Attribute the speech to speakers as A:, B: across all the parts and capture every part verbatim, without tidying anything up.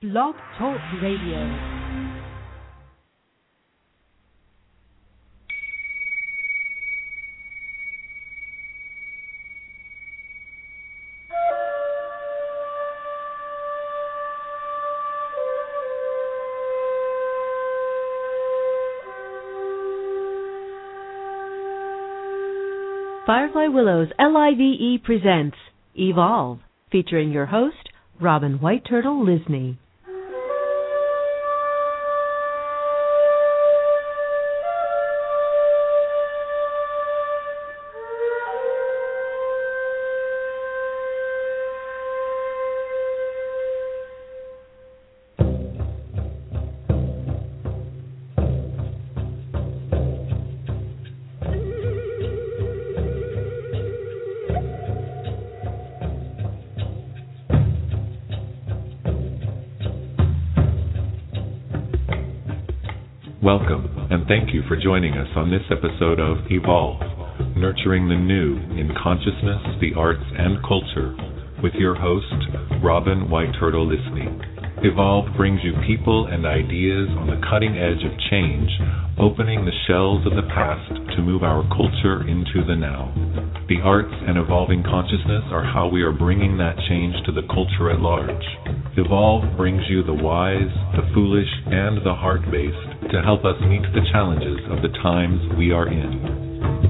A: Blog Talk Radio. Firefly Willows L I V E presents Evolve, featuring your host, Robin White Turtle Lisney.
B: Welcome, and thank you for joining us on this episode of Evolve, Nurturing the New in Consciousness, the Arts, and Culture, with your host, Robin White Turtle Lisney. Evolve brings you people and ideas on the cutting edge of change, opening the shells of the past to move our culture into the now. The arts and evolving consciousness are how we are bringing that change to the culture at large. Evolve brings you the wise, the foolish, and the heart-based to help us meet the challenges of the times we are in.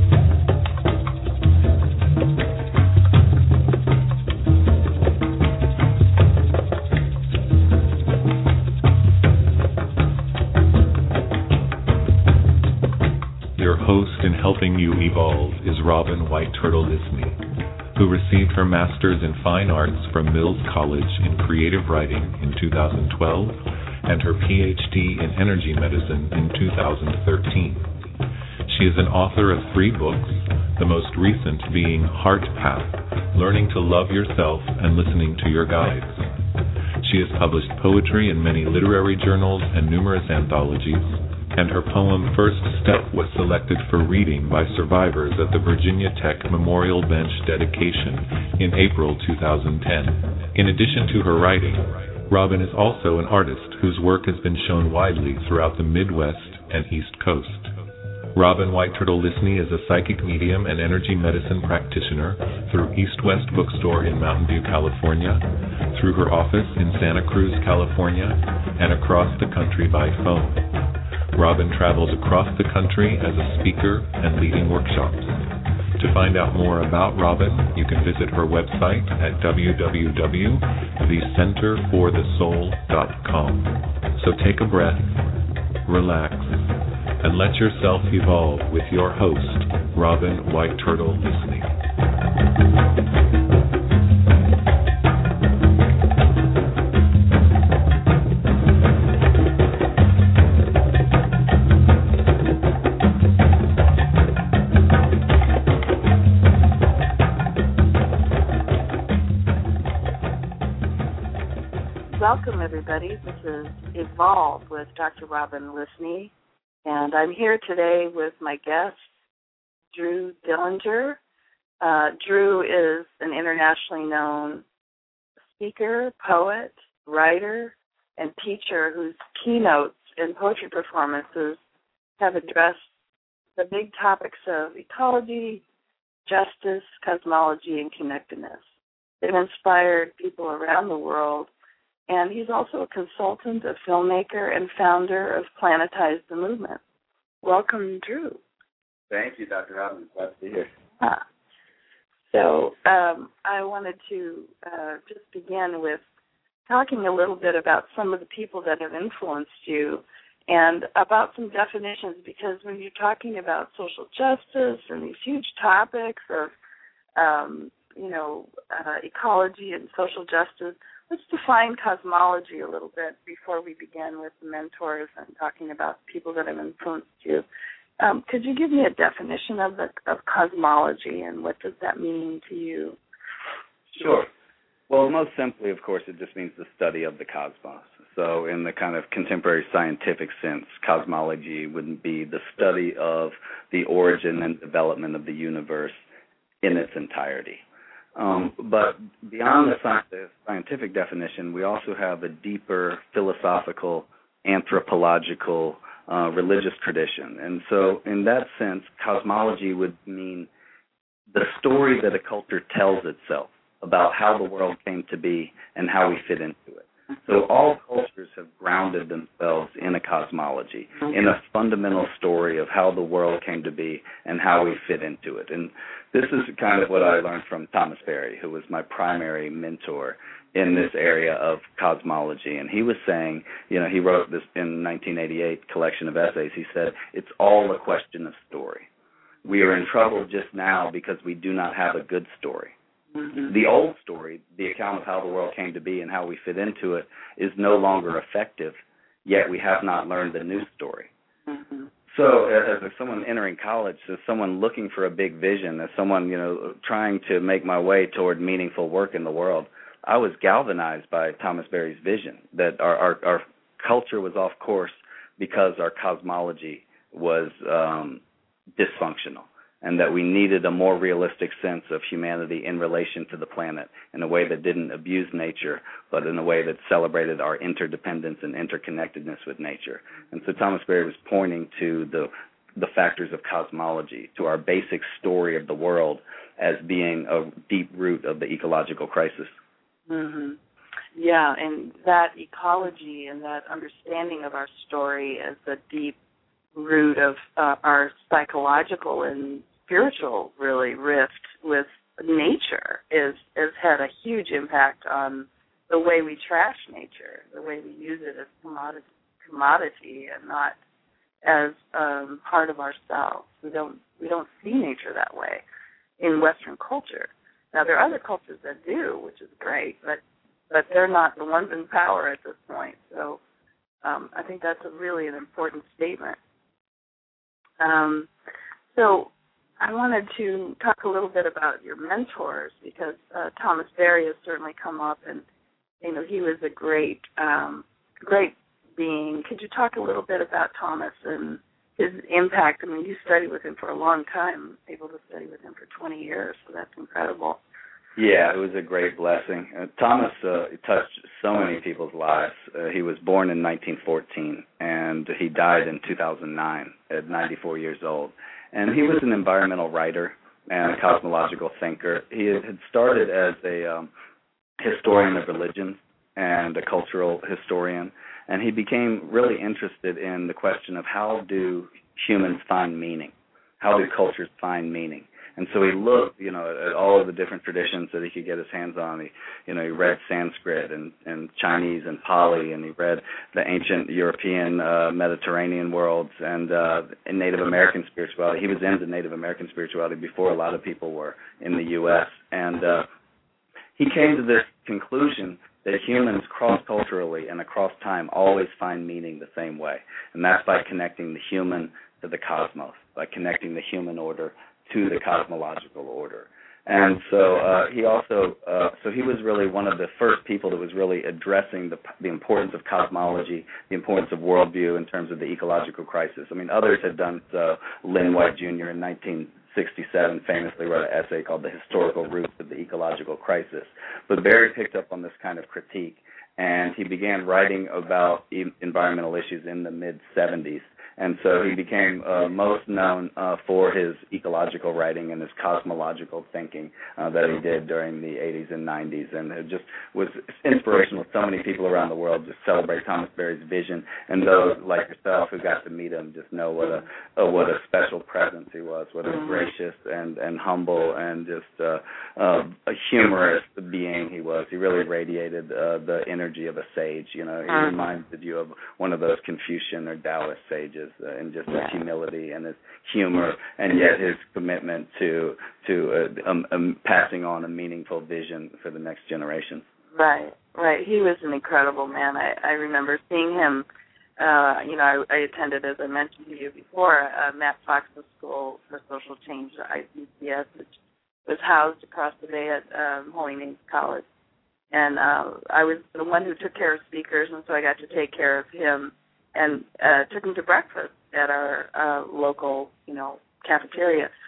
B: Your host in helping you evolve is Robin White Turtle Lisney, who received her Master's in Fine Arts from Mills College in Creative Writing in two thousand twelve and her P H D in Energy Medicine in two thousand thirteen. She is an author of three books, the most recent being Heart Path, Learning to Love Yourself and Listening to Your Guides. She has published poetry in many literary journals and numerous anthologies, and her poem First Step was selected for reading by survivors at the Virginia Tech Memorial Bench dedication in April two thousand ten. In addition to her writing, Robin is also an artist whose work has been shown widely throughout the Midwest and East Coast. Robin White Turtle Lisney is a psychic medium and energy medicine practitioner through East West Bookstore in Mountain View, California, through her office in Santa Cruz, California, and across the country by phone. Robin travels across the country as a speaker and leading workshops. To find out more about Robin, you can visit her website at w w w dot the center for the soul dot com. So take a breath, relax, and let yourself evolve with your host, Robin White Turtle Lisney.
C: Welcome, everybody. This is Evolve with Doctor Robin Lisney, and I'm here today with my guest, Drew Dillinger. Uh, Drew is an internationally known speaker, poet, writer, and teacher whose keynotes and poetry performances have addressed the big topics of ecology, justice, cosmology, and connectedness. They've inspired people around the world. And he's also a consultant, a filmmaker, and founder of Planetize the Movement. Welcome, Drew.
D: Thank you, Doctor Robin. Glad to be here.
C: Ah. So um, I wanted to uh, just begin with talking a little bit about some of the people that have influenced you and about some definitions, because when you're talking about social justice and these huge topics of, um, you know, uh, ecology and social justice, let's define cosmology a little bit before we begin with the mentors and talking about people that have influenced you. Um, could you give me a definition of the, of cosmology, and what does that mean to you?
D: Sure. Well, most simply, of course, it just means the study of the cosmos. So in the kind of contemporary scientific sense, cosmology would be the study of the origin and development of the universe in its entirety. Um, but beyond the, sci- the scientific definition, we also have a deeper philosophical, anthropological, uh, religious tradition. And so in that sense, cosmology would mean the story that a culture tells itself about how the world came to be and how we fit into it. So all cultures have grounded themselves in a cosmology, in a fundamental story of how the world came to be and how we fit into it. And this is kind of what I learned from Thomas Berry, who was my primary mentor in this area of cosmology. And he was saying, you know, he wrote this in nineteen eighty-eight collection of essays. He said, it's all a question of story. We are in trouble just now because we do not have a good story. Mm-hmm. The old story, the account of how the world came to be and how we fit into it, is no longer effective, yet we have not learned the new story. Mm-hmm. So as, as someone entering college, as someone looking for a big vision, as someone, you know, trying to make my way toward meaningful work in the world, I was galvanized by Thomas Berry's vision that our, our, our culture was off course because our cosmology was um, dysfunctional, and that we needed a more realistic sense of humanity in relation to the planet in a way that didn't abuse nature, but in a way that celebrated our interdependence and interconnectedness with nature. And so Thomas Berry was pointing to the the factors of cosmology, to our basic story of the world as being a deep root of the ecological crisis.
C: Mm-hmm. Yeah, and that ecology and that understanding of our story as the deep root of uh, our psychological and spiritual, really, rift with nature is has had a huge impact on the way we trash nature, the way we use it as commodity, commodity and not as um, part of ourselves. We don't we don't see nature that way in Western culture. Now, there are other cultures that do, which is great, but but they're not the ones in power at this point. So um, I think that's a really an important statement. Um, so I wanted to talk a little bit about your mentors, because uh, Thomas Berry has certainly come up, and you know he was a great, um, great being. Could you talk a little bit about Thomas and his impact? I mean, you studied with him for a long time, able to study with him for twenty years, so that's incredible.
D: Yeah, it was a great blessing. Uh, Thomas uh, touched so many people's lives. Uh, he was born in nineteen fourteen, and he died in two thousand nine at ninety-four years old. And he was an environmental writer and a cosmological thinker. He had started as a um, historian of religion and a cultural historian, and he became really interested in the question of how do humans find meaning? How do cultures find meaning? And so he looked, you know, at all of the different traditions that he could get his hands on. He, you know, he read Sanskrit and, and Chinese and Pali, and he read the ancient European uh, Mediterranean worlds and, uh, and Native American spirituality. He was into Native American spirituality before a lot of people were in the U S And uh, he came to this conclusion that humans cross-culturally and across time always find meaning the same way, and that's by connecting the human to the cosmos, by connecting the human order to the cosmological order. And so uh, he also, uh, so he was really one of the first people that was really addressing the, the importance of cosmology, the importance of worldview in terms of the ecological crisis. I mean, others had done so. Lynn White Junior in nineteen sixty-seven famously wrote an essay called The Historical Roots of the Ecological Crisis. But Berry picked up on this kind of critique, and he began writing about e- environmental issues in the mid seventies. And so he became uh, most known uh, for his ecological writing and his cosmological thinking uh, that he did during the eighties and nineties. And it just was inspirational. So many people around the world just celebrate Thomas Berry's vision. And those like yourself who got to meet him just know what a, uh, what a special presence he was, what a gracious and, and humble and just uh, uh, a humorous being he was. He really radiated uh, the energy of a sage. You know, he reminded you of one of those Confucian or Taoist sages. Uh, and just his humility and his humor, and yet his commitment to to uh, um, um, passing on a meaningful vision for the next generation.
C: Right, right. He was an incredible man. I, I remember seeing him. Uh, you know, I, I attended, as I mentioned to you before, uh, Matt Fox's School for Social Change, I C C S, which was housed across the bay at um, Holy Names College. And uh, I was the one who took care of speakers, and so I got to take care of him. And uh, took him to breakfast at our uh, local, you know, cafeteria.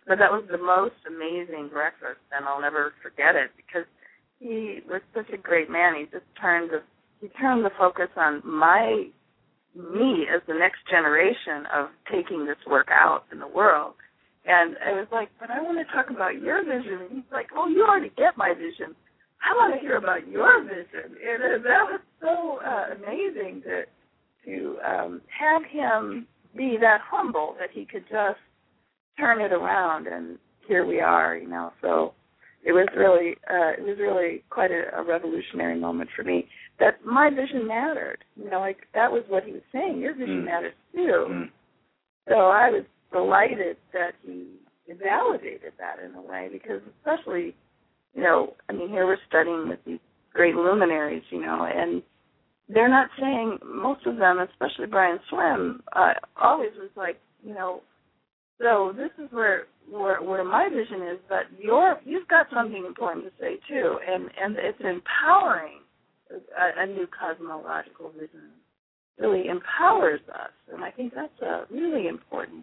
C: but that was the most amazing breakfast, and I'll never forget it because he was such a great man. He just turned the he turned the focus on my me as the next generation of taking this work out in the world. And I was like, but I want to talk about your vision. And he's like, oh, you already get my vision. I want to hear about your vision. And uh, that was so uh, amazing to to um, have him be that humble that he could just turn it around, and here we are, you know. So it was really uh, it was really quite a, a revolutionary moment for me that my vision mattered. You know, like that was what he was saying. Your vision mm. matters too. Mm. So I was delighted that he validated that in a way, because especially, you know, I mean, here we're studying with these great luminaries, you know, and they're not saying, most of them, especially Brian Swimme, uh, always was like, you know, so this is where, where where my vision is, but you're, you've got something important to say too, and, and it's empowering a, a new cosmological vision. Really empowers us, and I think that's a really important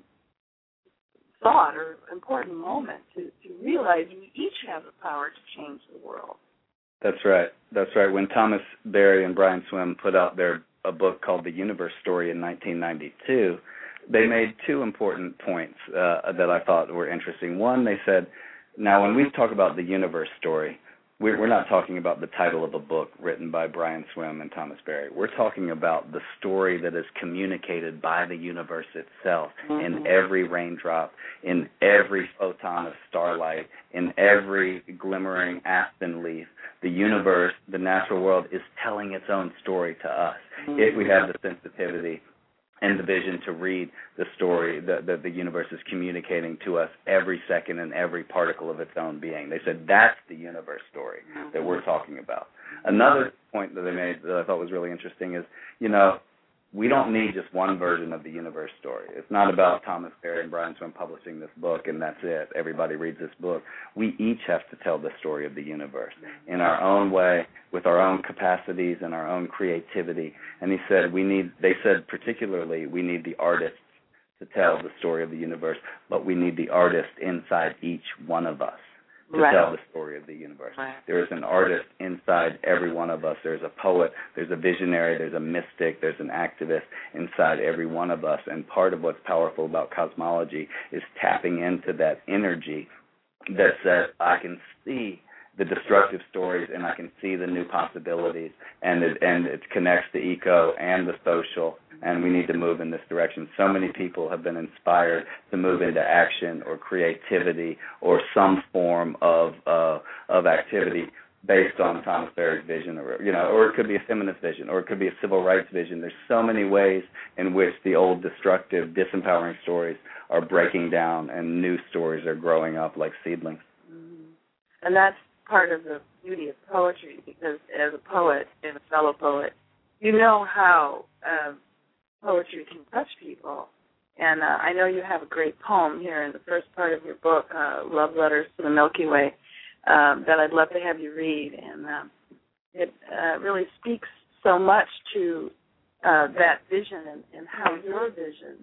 C: thought or important moment to, to realize we each have the power to change the world.
D: That's right. That's right. When Thomas Berry and Brian Swimme put out their a book called The Universe Story in nineteen ninety-two, they made two important points uh, that I thought were interesting. One, they said, now when we talk about the universe story, we're, we're not talking about the title of a book written by Brian Swimme and Thomas Berry. We're talking about the story that is communicated by the universe itself mm-hmm. in every raindrop, in every photon of starlight, in every glimmering aspen leaf. The universe, the natural world, is telling its own story to us mm-hmm. if we have the sensitivity and the vision to read the story that, that the universe is communicating to us every second and every particle of its own being. They said that's the universe story that we're talking about. Another point that they made that I thought was really interesting is, you know, we don't need just one version of the universe story. It's not about Thomas Berry and Brian Swimme publishing this book and that's it. Everybody reads this book. We each have to tell the story of the universe in our own way, with our own capacities and our own creativity. And he said we need, they said particularly we need the artists to tell the story of the universe, but we need the artist inside each one of us to right. tell the story of the universe. Right. There is an artist inside every one of us. There's a poet, there's a visionary, there's a mystic, there's an activist inside every one of us. And part of what's powerful about cosmology is tapping into that energy that says, I can see the destructive stories and I can see the new possibilities, and it, and it connects the eco and the social, and we need to move in this direction. So many people have been inspired to move into action or creativity or some form of uh, of activity based on Thomas Berry's vision, or you know, or it could be a feminist vision, or it could be a civil rights vision. There's so many ways in which the old destructive, disempowering stories are breaking down and new stories are growing up like seedlings.
C: Mm-hmm. And that's part of the beauty of poetry, because as a poet and a fellow poet, you know how um, poetry can touch people. And uh, I know you have a great poem here in the first part of your book, uh, Love Letters to the Milky Way, um, that I'd love to have you read. And um, it uh, really speaks so much to uh, that vision and, and how your vision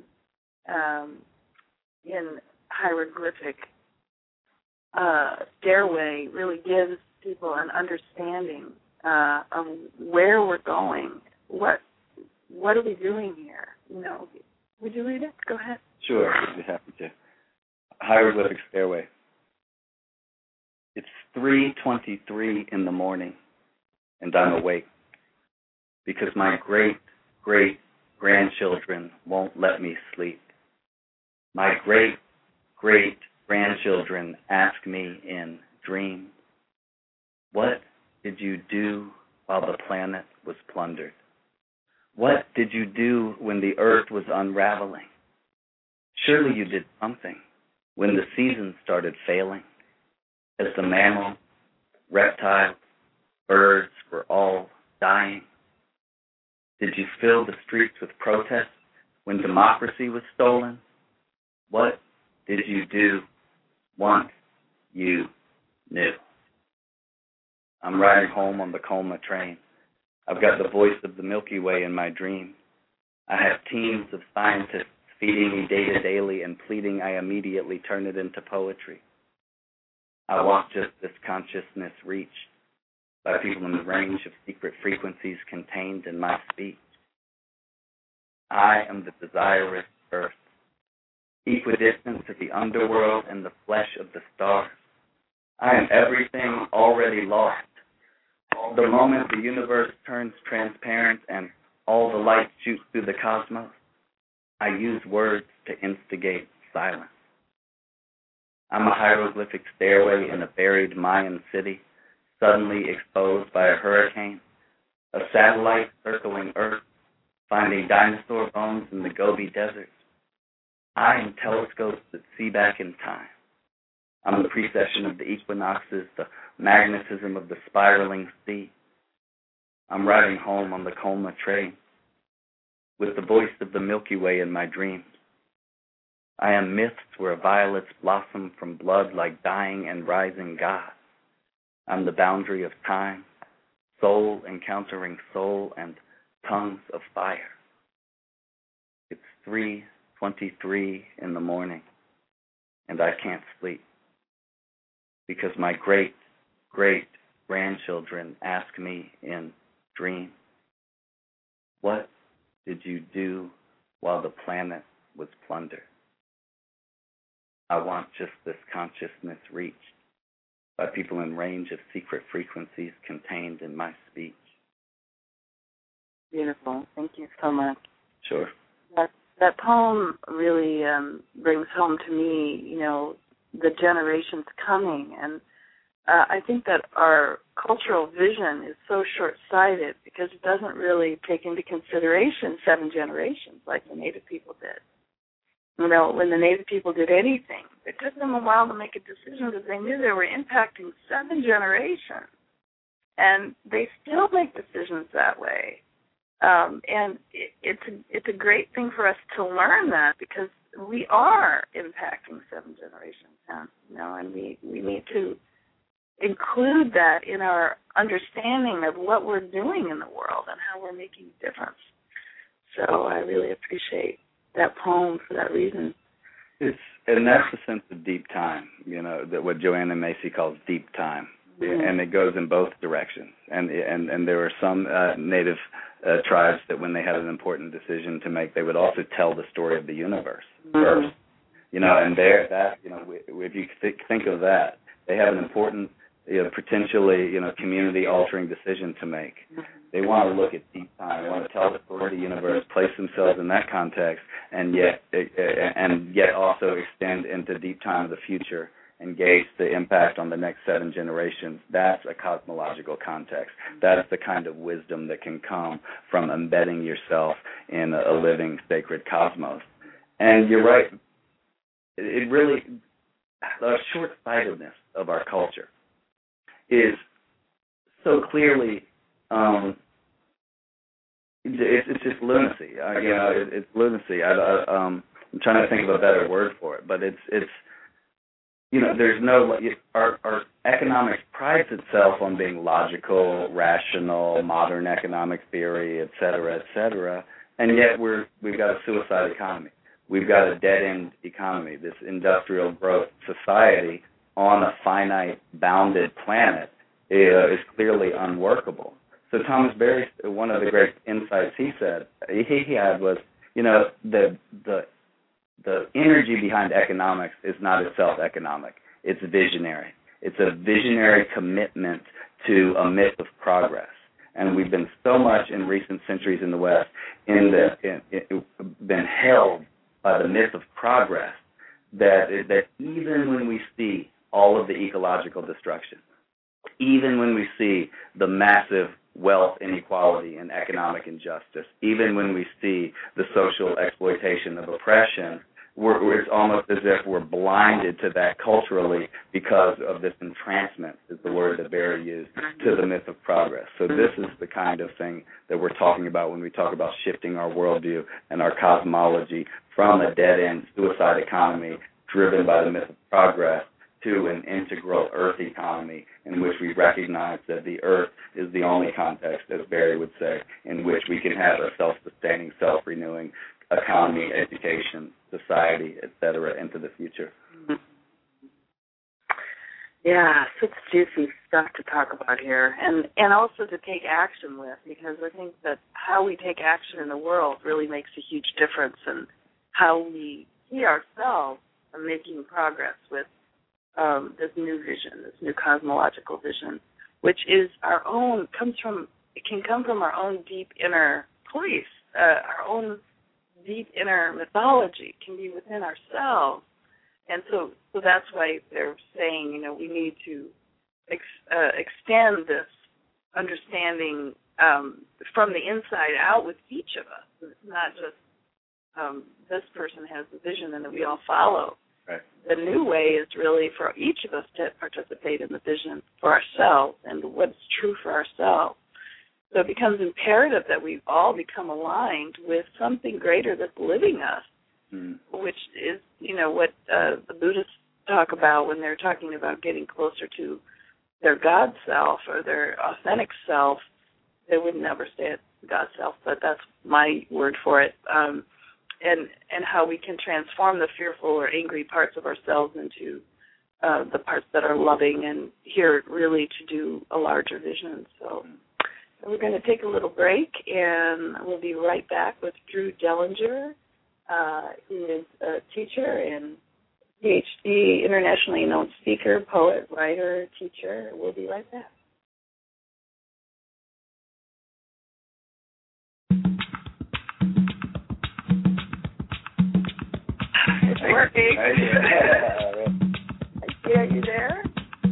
C: um, in hieroglyphic Uh, stairway really gives people an understanding uh, of where we're going. What what are we doing here? You know, would you read it? Go ahead.
D: Sure, I'd be happy to. Hieroglyphic stairway. It's three twenty-three in the morning, and I'm awake because my great great grandchildren won't let me sleep. My great great grandchildren ask me in dreams, what did you do while the planet was plundered? What did you do when the earth was unraveling? Surely you did something when the seasons started failing, as the mammals, reptiles, birds were all dying. Did you fill the streets with protests when democracy was stolen? What did you do once you knew? I'm riding home on the Colma train. I've got the voice of the Milky Way in my dream. I have teams of scientists feeding me data daily and pleading I immediately turn it into poetry. I want just this consciousness reached by people in the range of secret frequencies contained in my speech. I am the desirous earth, equidistant to the underworld and the flesh of the stars. I am everything already lost. The moment the universe turns transparent and all the light shoots through the cosmos, I use words to instigate silence. I'm a hieroglyphic stairway in a buried Mayan city, suddenly exposed by a hurricane, a satellite circling Earth, finding dinosaur bones in the Gobi Desert. I am telescopes that see back in time. I'm the precession of the equinoxes, the magnetism of the spiraling sea. I'm riding home on the Colma train, with the voice of the Milky Way in my dreams. I am myths where violets blossom from blood like dying and rising gods. I'm the boundary of time, soul encountering soul and tongues of fire. It's three twenty-three in the morning, and I can't sleep because my great, great grandchildren ask me in dreams, what did you do while the planet was plundered? I want just this consciousness reached by people in range of secret frequencies contained in my speech.
C: Beautiful. Thank you so much.
D: Sure.
C: That that poem really um, brings home to me, you know, the generations coming, and uh, I think that our cultural vision is so short-sighted because it doesn't really take into consideration seven generations like the Native people did. You know, when the Native people did anything, it took them a while to make a decision because they knew they were impacting seven generations. And they still make decisions that way. Um, and it, it's, a, it's a great thing for us to learn that because we are impacting seven generations now, you know, and we, we need to include that in our understanding of what we're doing in the world and how we're making a difference. So I really appreciate that poem for that reason.
D: It's and that's the sense of deep time, you know, that what Joanna Macy calls deep time, mm-hmm. and it goes in both directions. And and and there are some uh, Native uh, tribes that when they had an important decision to make, they would also tell the story of the universe mm-hmm. first, you know. And there, that you know, if you th- think of that, they have an important, you know, potentially, you know, community-altering decision to make. Mm-hmm. They want to look at deep time. They want to tell the story of the universe, place themselves in that context, and yet and yet also extend into deep time of the future and gauge the impact on the next seven generations. That's a cosmological context. That's the kind of wisdom that can come from embedding yourself in a living, sacred cosmos. And you're right. It really, the short-sightedness of our culture is so clearly, um, it's, it's just lunacy. Uh, you know, it, it's lunacy. I, I, um, I'm trying to think of a better word for it, but it's it's you know, there's no our, our economics prides itself on being logical, rational, modern economic theory, et cetera, et cetera, and yet we're we've got a suicide economy. We've got a dead-end economy. This industrial growth society on a finite, bounded planet uh, is clearly unworkable. So Thomas Berry, one of the great insights he said he, he had was, you know, the the the energy behind economics is not itself economic. It's visionary. It's a visionary commitment to a myth of progress. And we've been so much in recent centuries in the West in the in, in, been held by the myth of progress that that even when we see all of the ecological destruction, even when we see the massive wealth inequality and economic injustice, even when we see the social exploitation of oppression, we're, we're, it's almost as if we're blinded to that culturally because of this entrancement, is the word that Barry used, to the myth of progress. So this is the kind of thing that we're talking about when we talk about shifting our worldview and our cosmology from a dead-end suicide economy driven by the myth of progress to an integral Earth economy in which we recognize that the Earth is the only context, as Barry would say, in which we can have a self-sustaining, self-renewing economy, education, society, et cetera, into the future.
C: Mm-hmm. Yeah, such juicy stuff to talk about here, and and also to take action with, because I think that how we take action in the world really makes a huge difference in how we see ourselves making progress with um, this new vision, this new cosmological vision, which is our own, comes from, it can come from our own deep inner place, uh, our own deep inner mythology can be within ourselves. And so, so that's why they're saying, you know, we need to ex, uh, extend this understanding um, from the inside out with each of us. It's not just um, this person has the vision and that we all follow.
D: Right.
C: The new way is really for each of us to participate in the vision for ourselves and what's true for ourselves. So it becomes imperative that we all become aligned with something greater that's living us. Mm. Which is, you know, what uh, the Buddhists talk about when they're talking about getting closer to their God self or their authentic self. They would never say it's God self, but that's my word for it. Um, and and how we can transform the fearful or angry parts of ourselves into uh, the parts that are loving and here really to do a larger vision. So, so we're going to take a little break, and we'll be right back with Drew Dellinger. Uh, he is a teacher and P H D, internationally known speaker, poet, writer, teacher. We'll be right back. It's working. Are you there?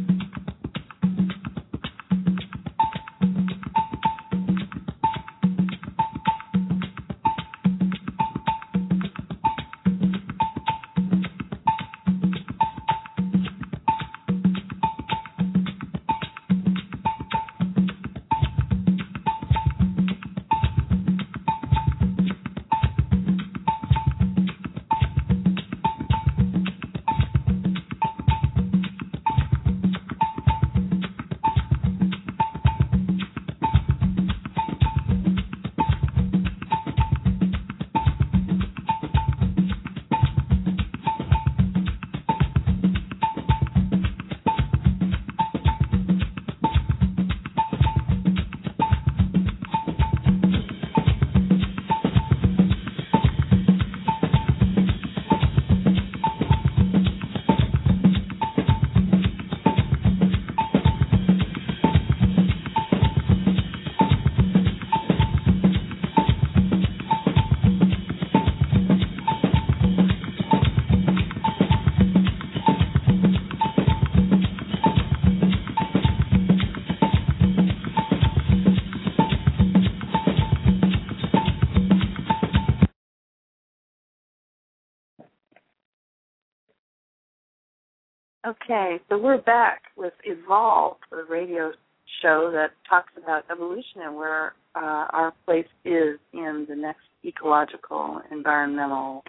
C: Okay, so we're back with Evolve, the radio show that talks about evolution and where uh, our place is in the next ecological, environmental,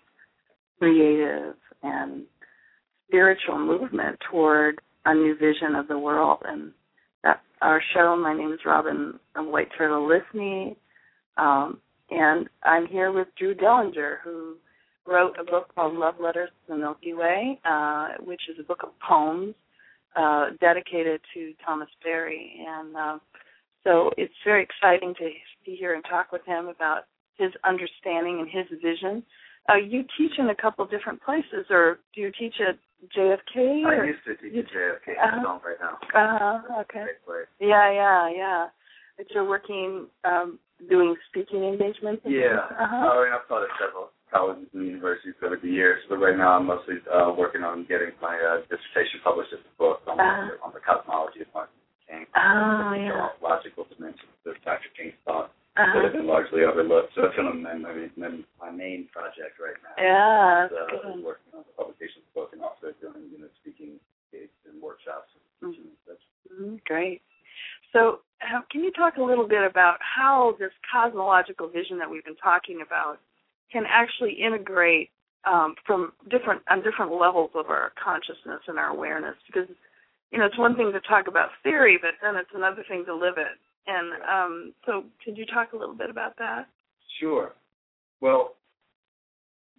C: creative, and spiritual movement toward a new vision of the world. And that's our show. My name is Robin White Turtle Listening, um, and I'm here with Drew Dellinger, who wrote a book called Love Letters to the Milky Way, uh, which is a book of poems uh, dedicated to Thomas Berry. And uh, so it's very exciting to be here and talk with him about his understanding and his vision. Uh, you teach in a couple different places, or do you teach at J F K?
D: I used to teach at J F K uh-huh. right now.
C: Uh-huh, okay. Yeah, yeah, yeah. But you're working, um, doing speaking engagements?
D: Yeah.
C: Uh-huh.
D: I mean, I've taught at several colleges and universities over the years, but right now I'm mostly uh, working on getting my uh, dissertation published as a book on, uh-huh. the, on the cosmology of Martin Luther King.
C: Oh, yeah.
D: Logical dimensions of Doctor King's thought
C: uh-huh.
D: that have been largely overlooked. So that's kind of my, my, my main project right now.
C: Yeah,
D: is, uh,
C: good.
D: is working on the publication of the book and also doing, you know, speaking gigs and workshops.
C: Mm-hmm. Mm-hmm. Great. So uh, can you talk a little bit about how this cosmological vision that we've been talking about can actually integrate um, from different on different levels of our consciousness and our awareness? Because, you know, it's one thing to talk about theory, but then it's another thing to live it. And um, so could you talk a little bit about that?
D: Sure. Well,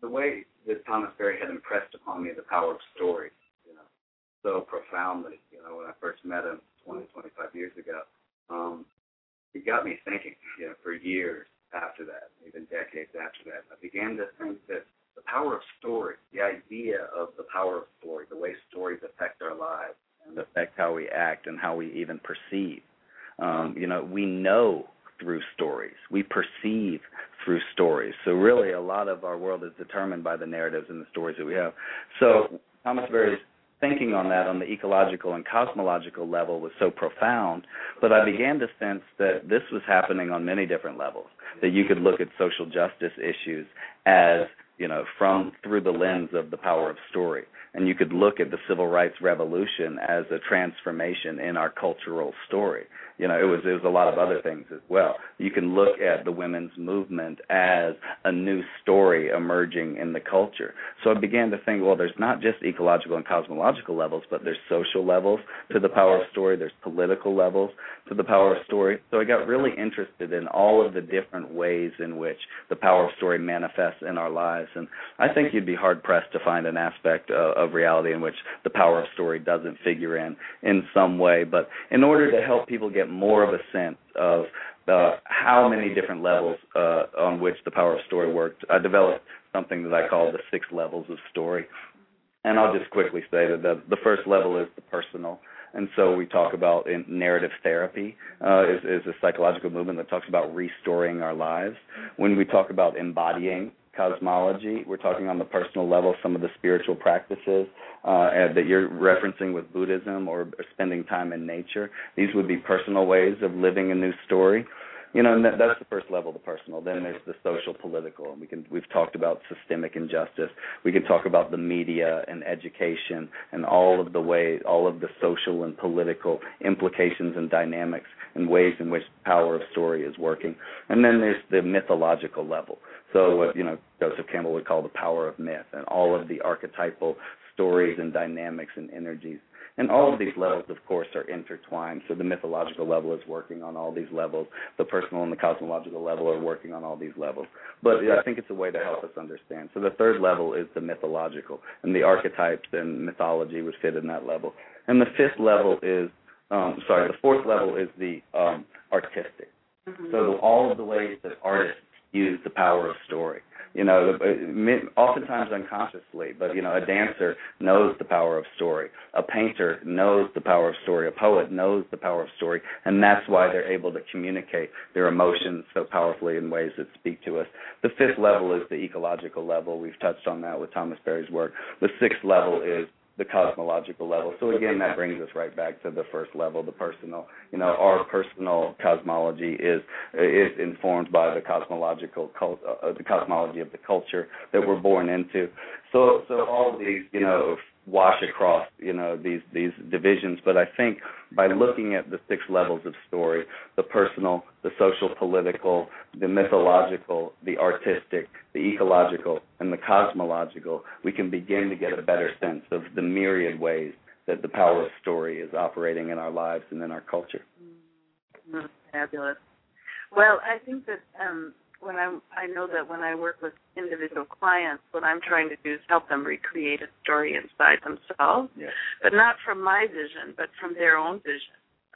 D: the way that Thomas Berry had impressed upon me the power of story, you know, so profoundly, you know, when I first met him twenty, twenty-five years ago, um, it got me thinking, you know, for years after that, even decades after that. I began to think that the power of story, the idea of the power of story, the way stories affect our lives and affect how we act and how we even perceive. Um, you know, we know through stories. We perceive through stories. So really a lot of our world is determined by the narratives and the stories that we have. So Thomas Berry's thinking on that on the ecological and cosmological level was so profound, but I began to sense that this was happening on many different levels, that you could look at social justice issues as, you know, from through the lens of the power of story. And you could look at the civil rights revolution as a transformation in our cultural story. You know, it was it was a lot of other things as well. You can look at the women's movement as a new story emerging in the culture. So I began to think, well, there's not just ecological and cosmological levels, but there's social levels to the power of story. There's political levels to the power of story. So I got really interested in all of the different ways in which the power of story manifests in our lives. And I think you'd be hard-pressed to find an aspect of, of reality in which the power of story doesn't figure in in some way. But in order to help people get more of a sense of uh, how many different levels uh, on which the power of story worked, I developed something that I call the six levels of story. And I'll just quickly say that the, the first level is the personal. And so we talk about in narrative therapy uh, is, is a psychological movement that talks about restoring our lives. When we talk about embodying cosmology, we're talking on the personal level, some of the spiritual practices uh, that you're referencing with Buddhism or spending time in nature. These would be personal ways of living a new story. You know, and that, that's the first level, the personal. Then there's the social, political. We can, we've talked about systemic injustice. We can talk about the media and education and all of the ways, all of the social and political implications and dynamics and ways in which the power of story is working. And then there's the mythological level. So what, you know, Joseph Campbell would call the power of myth and all of the archetypal stories and dynamics and energies. And all of these levels, of course, are intertwined. So the mythological level is working on all these levels. The personal and the cosmological level are working on all these levels. But I think it's a way to help us understand. So the third level is the mythological, and the archetypes and mythology would fit in that level. And the fifth level is, um, sorry, the fourth level is the um, artistic. Mm-hmm. So all of the ways that artists use the power of story. You know, oftentimes unconsciously, but, you know, a dancer knows the power of story. A painter knows the power of story. A poet knows the power of story, and that's why they're able to communicate their emotions so powerfully in ways that speak to us. The fifth level is the ecological level. We've touched on that with Thomas Berry's work. The sixth level is the cosmological level. So again, that brings us right back to the first level, the personal. You know, our personal cosmology is is informed by the cosmological uh, the cosmology of the culture that we're born into. So so all of these, you know, wash across, you know, these these divisions. But I think by looking at the six levels of story, the personal, the social, political, the mythological, the artistic, the ecological, and the cosmological, we can begin to get a better sense of the myriad ways that the power of story is operating in our lives and in our culture.
C: Mm-hmm. Fabulous. Well, I think that um, when I I know that when I work with individual clients, what I'm trying to do is help them recreate a story inside themselves,
D: yes.
C: but not from my vision, but from their own vision.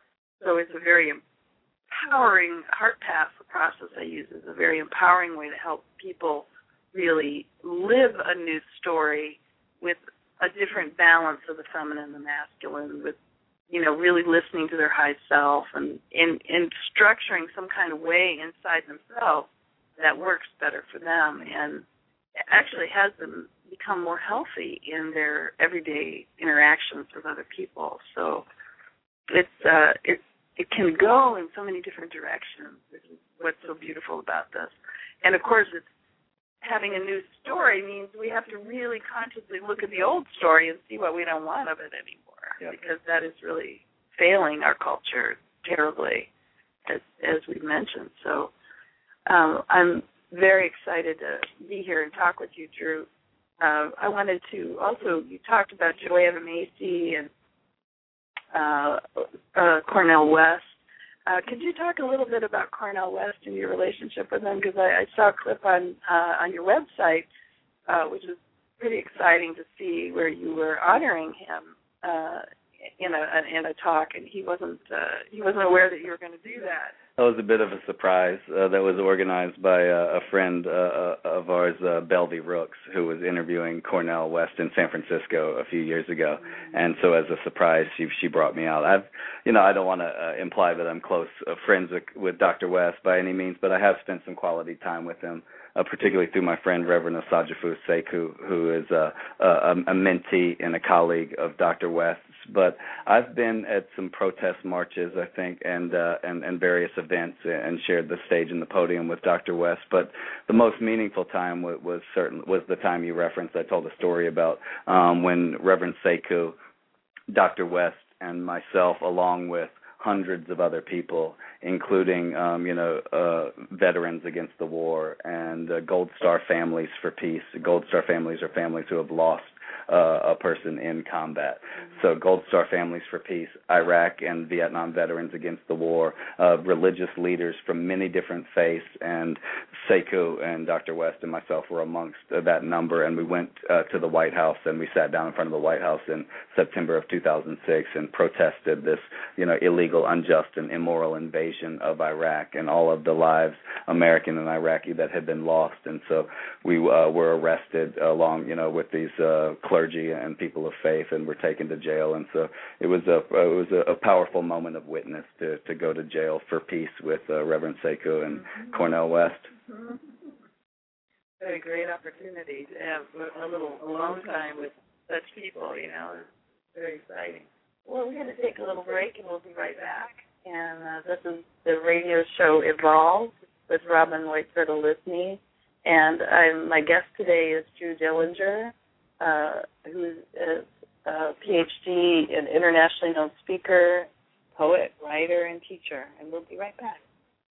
C: So it's a very empowering heart path process I use is a very empowering way to help people really live a new story with a different balance of the feminine and the masculine, with, you know, really listening to their high self and in, in structuring some kind of way inside themselves that works better for them and actually has them become more healthy in their everyday interactions with other people. So it's uh, it's it can go in so many different directions, which is what's so beautiful about this. And, of course, it's having a new story means we have to really consciously look at the old story and see what we don't want of it anymore,
D: yep. because
C: that is really failing our culture terribly, as as we've mentioned. So um, I'm very excited to be here and talk with you, Drew. Uh, I wanted to also, you talked about Joanna Macy and uh, uh, Cornel West. Uh, could you talk a little bit about Cornel West and your relationship with them? Because I, I saw a clip on uh, on your website uh, which is pretty exciting to see where you were honoring him uh, in a in a talk, and he wasn't uh, he wasn't aware that you were going to do that.
D: That was a bit of a surprise. Uh, that was organized by uh, a friend uh, of ours, uh, Belvy Rooks, who was interviewing Cornel West in San Francisco a few years ago, mm-hmm. and so as a surprise, she she brought me out. I've, you know, I don't want to uh, imply that I'm close uh, friends with, with Doctor West by any means, but I have spent some quality time with him, uh, particularly through my friend Reverend Osagyefo Sekou, who is a, a, a mentee and a colleague of Doctor West's. But I've been at some protest marches, I think, and uh, and, and various events, and shared the stage and the podium with Doctor West. But the most meaningful time was, was certain was the time you referenced. I told a story about um, when Reverend Sekou, Doctor West, and myself, along with hundreds of other people, including, um, you know, uh, veterans against the war and uh, Gold Star Families for Peace. Gold Star families are families who have lost Uh, a person in combat. Mm-hmm. So Gold Star Families for Peace, Iraq and Vietnam Veterans Against the War, uh, religious leaders from many different faiths, and Sekou and Doctor West and myself were amongst uh, that number, and we went uh, to the White House, and we sat down in front of the White House in September of two thousand six and protested this, you know, illegal, unjust, and immoral invasion of Iraq and all of the lives, American and Iraqi, that had been lost. And so we uh, were arrested along, you know, with these uh, clergy and people of faith, and were taken to jail. And so it was a it was a, a powerful moment of witness to, to go to jail for peace with uh, Reverend Sekou and mm-hmm. Cornel West.
C: Mm-hmm. What a great opportunity to have a little alone time with such people, you know. It's very exciting. Well, we're going to take a little break, and we'll be right back. And uh, this is the radio show Evolve with Robin White Turtle Lisney. And I'm, my guest today is Drew Dillinger, Uh, who is a P H D and internationally known speaker, poet, writer, and teacher. And we'll be right back.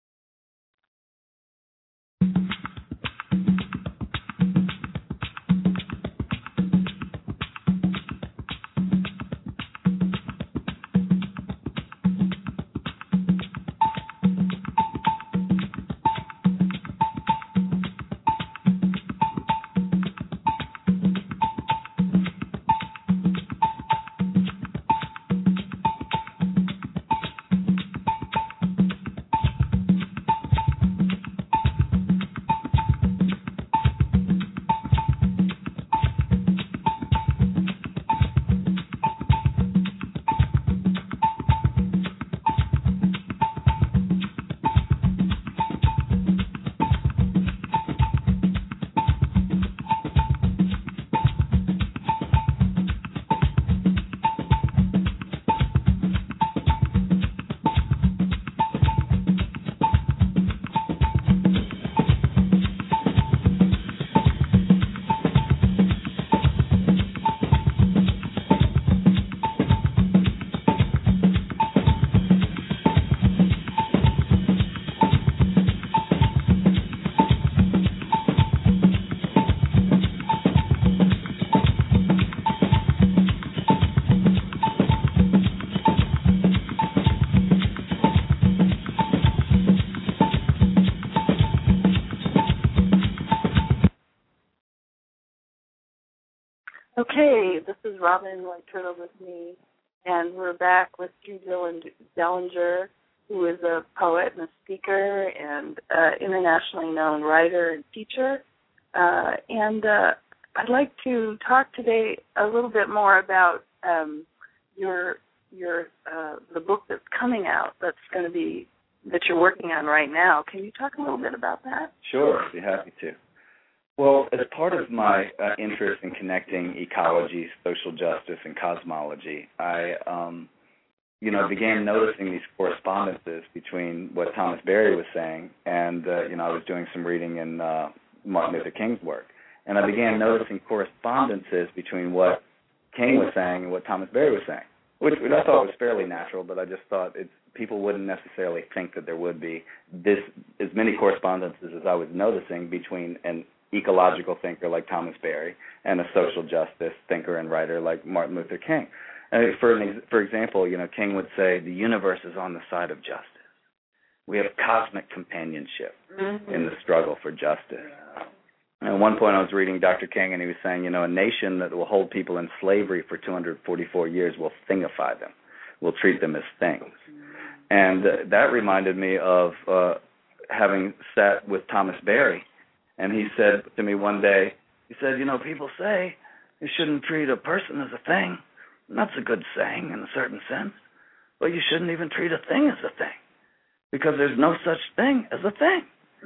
C: Okay, this is Robin White Turtle with me, and we're back with Drew Dillinger, who is a poet and a speaker and uh, internationally known writer and teacher. Uh, and uh, I'd like to talk today a little bit more about um, your your uh, the book that's coming out. That's going to be that you're working on right now. Can you talk a little bit about that?
D: Sure, I'd be happy to. Well, as part of my uh, interest in connecting ecology, social justice, and cosmology, I, um, you know, began noticing these correspondences between what Thomas Berry was saying, and uh, you know, I was doing some reading in uh, Martin Luther King's work, and I began noticing correspondences between what King was saying and what Thomas Berry was saying, which, which I thought was fairly natural, but I just thought it's, people wouldn't necessarily think that there would be this as many correspondences as I was noticing between an ecological thinker like Thomas Berry and a social justice thinker and writer like Martin Luther King. And for an, for example, you know, King would say the universe is on the side of justice. We have cosmic companionship mm-hmm. in the struggle for justice. And at one point I was reading Doctor King, and he was saying, you know, a nation that will hold people in slavery for two hundred forty-four years will thingify them, will treat them as things. And uh, that reminded me of uh, having sat with Thomas Berry, and he said to me one day, he said, you know, people say you shouldn't treat a person as a thing. And that's a good saying in a certain sense. But you shouldn't even treat a thing as a thing, because there's no such thing as a thing.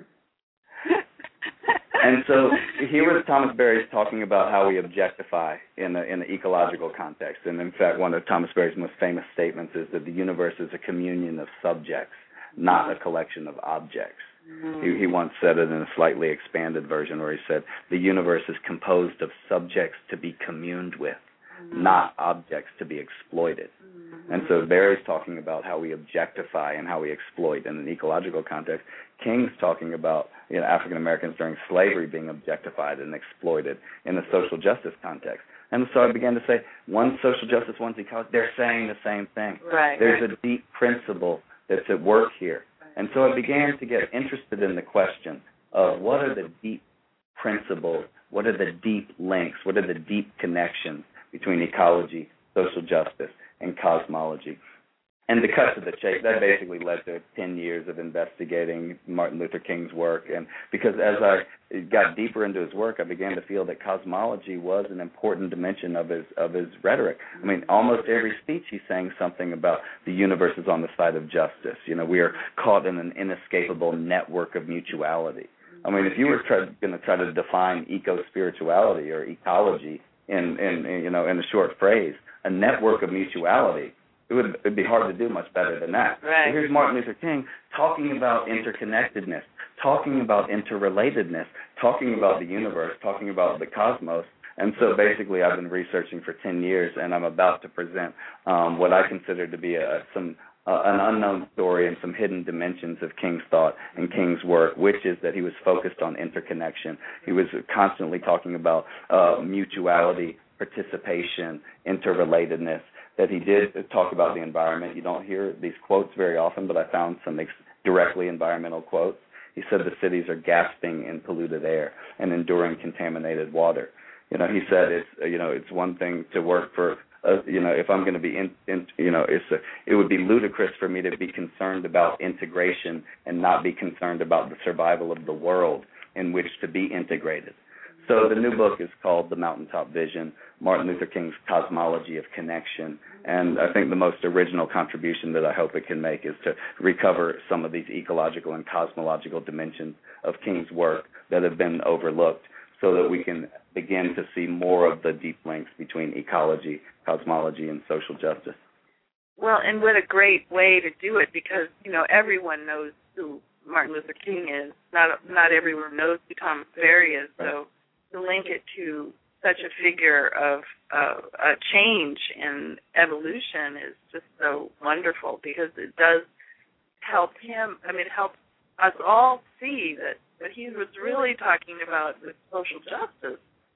D: And so here was Thomas Berry talking about how we objectify in the, in the ecological context. And in fact, one of Thomas Berry's most famous statements is that the universe is a communion of subjects, not a collection of objects. He, he once said it in a slightly expanded version where he said, the universe is composed of subjects to be communed with, not objects to be exploited. And so Berry's talking about how we objectify and how we exploit in an ecological context. King's talking about, you know, African Americans during slavery being objectified and exploited in a social justice context. And so I began to say, one's social justice, one's ecology, they're saying the same thing.
C: Right.
D: There's a deep principle that's at work here. And so I began to get interested in the question of what are the deep principles, what are the deep links, what are the deep connections between ecology, social justice, and cosmology. And to cut to the chase, that basically led to ten years of investigating Martin Luther King's work. And because as I got deeper into his work, I began to feel that cosmology was an important dimension of his of his rhetoric. I mean, almost every speech he's saying something about the universe is on the side of justice. You know, we are caught in an inescapable network of mutuality. I mean, if you were going to try to define eco-spirituality or ecology in, in, in, you know, in a short phrase, a network of mutuality, it would it'd be hard to do much better than that.
C: Right.
D: So here's Martin Luther King talking about interconnectedness, talking about interrelatedness, talking about the universe, talking about the cosmos. And so basically I've been researching for ten years, and I'm about to present um, what I consider to be a, some uh, an unknown story and some hidden dimensions of King's thought and King's work, which is that he was focused on interconnection. He was constantly talking about uh, mutuality, participation, interrelatedness, that he did talk about the environment. You don't hear these quotes very often, but I found some ex- directly environmental quotes. He said the cities are gasping in polluted air and enduring contaminated water. You know, he said it's you know it's one thing to work for uh, you know if I'm going to be in, in you know it's a, it would be ludicrous for me to be concerned about integration and not be concerned about the survival of the world in which to be integrated. So the new book is called The Mountaintop Vision, Martin Luther King's Cosmology of Connection. And I think the most original contribution that I hope it can make is to recover some of these ecological and cosmological dimensions of King's work that have been overlooked so that we can begin to see more of the deep links between ecology, cosmology, and social justice.
C: Well, and what a great way to do it, because, you know, everyone knows who Martin Luther King is. Not not everyone knows who Thomas Berry is, so to link it to such a figure of uh, a change and evolution is just so wonderful, because it does help him, I mean, it helps us all see that what he was really talking about with social justice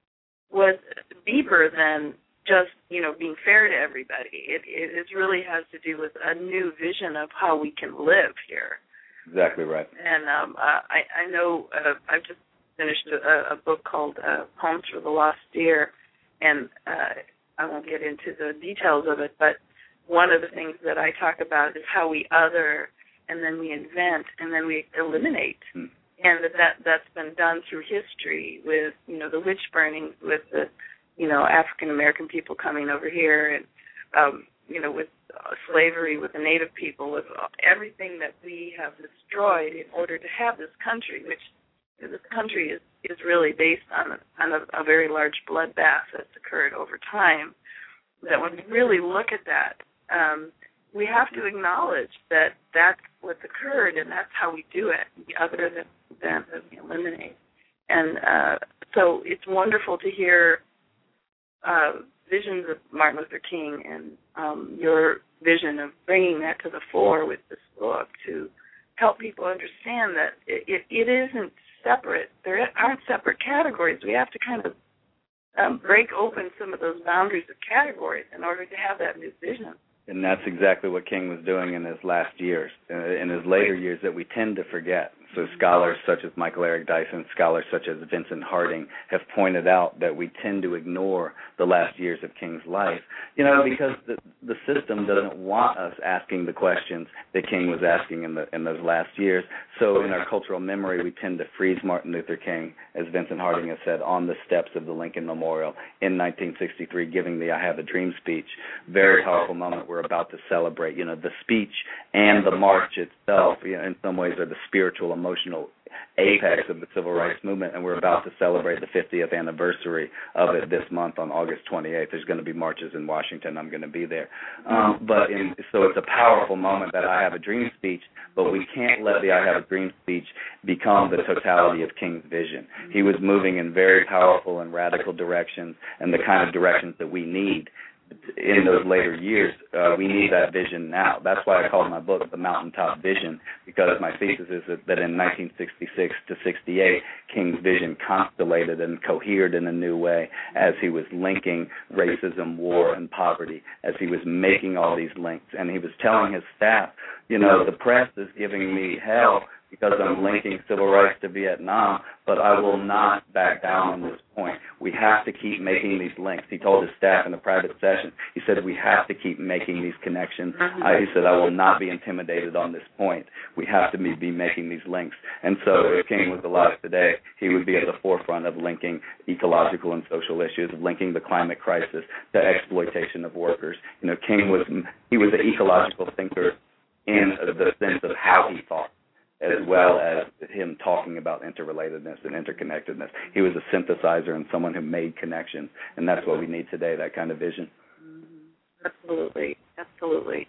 C: was deeper than just, you know, being fair to everybody. It, it, it really has to do with a new vision of how we can live here.
D: Exactly right.
C: And um, uh, I, I know uh, I've just finished a, a book called uh, Poems for the Lost Deer, and uh, I won't get into the details of it, but one of the things that I talk about is how we other, and then we invent, and then we eliminate. Hmm. And that, that that's been done through history with, you know, the witch burnings, with the, you know, African-American people coming over here, and, um, you know, with uh, slavery, with the Native people, with everything that we have destroyed in order to have this country, which this country is, is really based on, a, on a, a very large bloodbath that's occurred over time, that when we really look at that, um, we have to acknowledge that that's what's occurred, and that's how we do it, other than, than we eliminate. And uh, so it's wonderful to hear uh, visions of Martin Luther King and um, your vision of bringing that to the fore with this book to help people understand that it, it, it isn't separate. There aren't separate categories. We have to kind of um, break open some of those boundaries of categories in order to have that new vision. And
D: that's exactly what King was doing in his last years, uh, in his later years, that we tend to forget. So scholars such as Michael Eric Dyson, scholars such as Vincent Harding have pointed out that we tend to ignore the last years of King's life, you know, because the, the system doesn't want us asking the questions that King was asking in the in those last years. So in our cultural memory, we tend to freeze Martin Luther King, as Vincent Harding has said, on the steps of the Lincoln Memorial in nineteen sixty-three, giving the I Have a Dream speech. Very powerful moment we're about to celebrate. You know, the speech and the march itself, you know, in some ways are the spiritual, emotional apex of the civil rights movement, and we're about to celebrate the fiftieth anniversary of it this month on August twenty-eighth. There's going to be marches in Washington. I'm going to be there. Um, but in, so it's a powerful moment, that I Have a Dream speech, but we can't let the I Have a Dream speech become the totality of King's vision. He was moving in very powerful and radical directions, and the kind of directions that we need in those later years. Uh, we need that vision now. That's why I called my book The Mountaintop Vision, because my thesis is that, that in nineteen sixty-six to sixty-eight, King's vision constellated and cohered in a new way as he was linking racism, war, and poverty, as he was making all these links. And he was telling his staff, you know, the press is giving me hell because I'm linking civil rights to Vietnam, but I will not back down on this point. We have to keep making these links. He told his staff in a private session, he said, we have to keep making these connections. I, he said, I will not be intimidated on this point. We have to be, be making these links. And so if King was alive today, he would be at the forefront of linking ecological and social issues, of linking the climate crisis, the exploitation of workers. You know, King was, he was an ecological thinker in the sense of how he thought, as well as him talking about interrelatedness and interconnectedness. He was a synthesizer and someone who made connections, and that's what we need today, that kind of vision.
C: Mm-hmm. Absolutely, absolutely.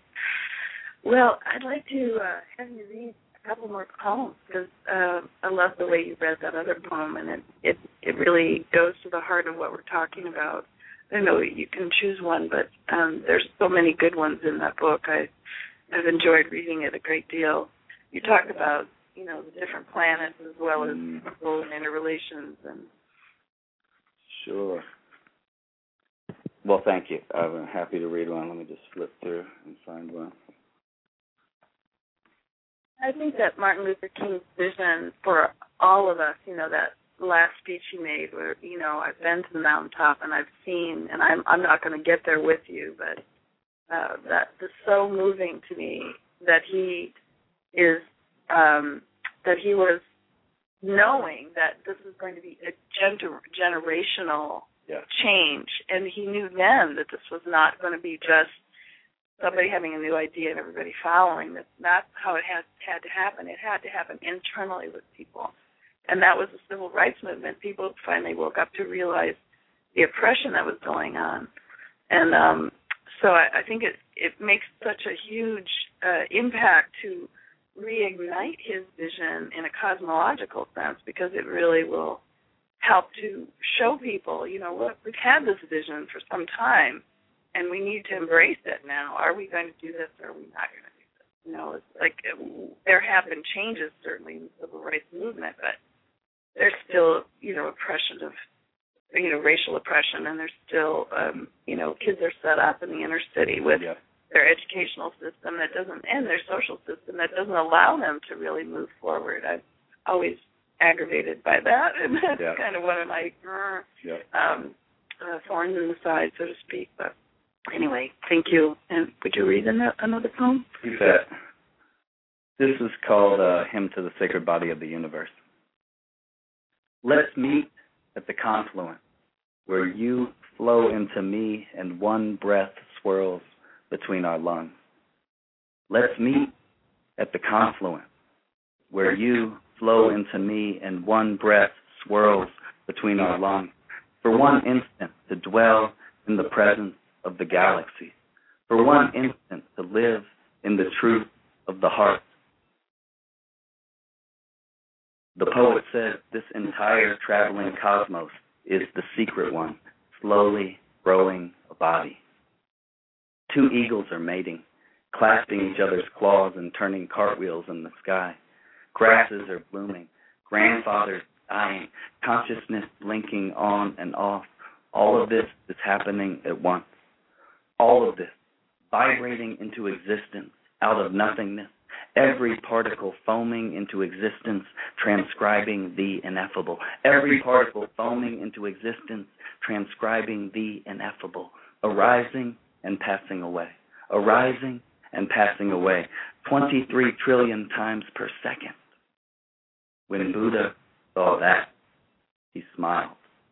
C: Well, I'd like to uh, have you read a couple more poems, because uh, I love the way you read that other poem, and it, it, it really goes to the heart of what we're talking about. I know you can choose one, but um, there's so many good ones in that book. I, I've enjoyed reading it a great deal. You talk about, you know, the different planets as well as people and interrelations. And
D: sure. Well, thank you. I'm happy to read one. Let me just flip through and find one.
C: I think that Martin Luther King's vision for all of us, you know, that last speech he made where, you know, I've been to the mountaintop and I've seen, and I'm, I'm not going to get there with you, but uh, that is so moving to me that he is um, that he was knowing that this is going to be a gener- generational
D: yeah. change,
C: and he knew then that this was not going to be just somebody having a new idea and everybody following. That's not how it had, had to happen. It had to happen internally with people, and that was the civil rights movement. People finally woke up to realize the oppression that was going on, and um, so I, I think it, it makes such a huge uh, impact to reignite his vision in a cosmological sense, because it really will help to show people, you know, look, we've had this vision for some time, and we need to embrace it now. Are we going to do this, or are we not going to do this? You know, it's like it, there have been changes, certainly, in the civil rights movement, but there's still, you know, oppression of, you know, racial oppression, and there's still, um, you know, kids are set up in the inner city with yeah. their educational system that doesn't, and their social system that doesn't allow them to really move forward. I'm always aggravated by that, and that's yeah. kind of one of my uh, yeah. um, uh, thorns in the side, so to speak. But anyway, thank you. And would you read another poem?
D: You bet. This is called uh, Hymn to the Sacred Body of the Universe. Let's meet at the confluence, where you flow into me and one breath swirls between our lungs. Let's meet at the confluence, where you flow into me and one breath swirls between our lungs. For one instant to dwell in the presence of the galaxy. For one instant to live in the truth of the heart. The poet says this entire traveling cosmos is the secret one, slowly growing a body. Two eagles are mating, clasping each other's claws and turning cartwheels in the sky. Grasses are blooming, grandfathers dying, consciousness blinking on and off. All of this is happening at once. All of this vibrating into existence out of nothingness, every particle foaming into existence, transcribing the ineffable. Every particle foaming into existence, transcribing the ineffable, arising and passing away, arising and passing away, twenty-three trillion times per second. When Buddha saw that, he smiled.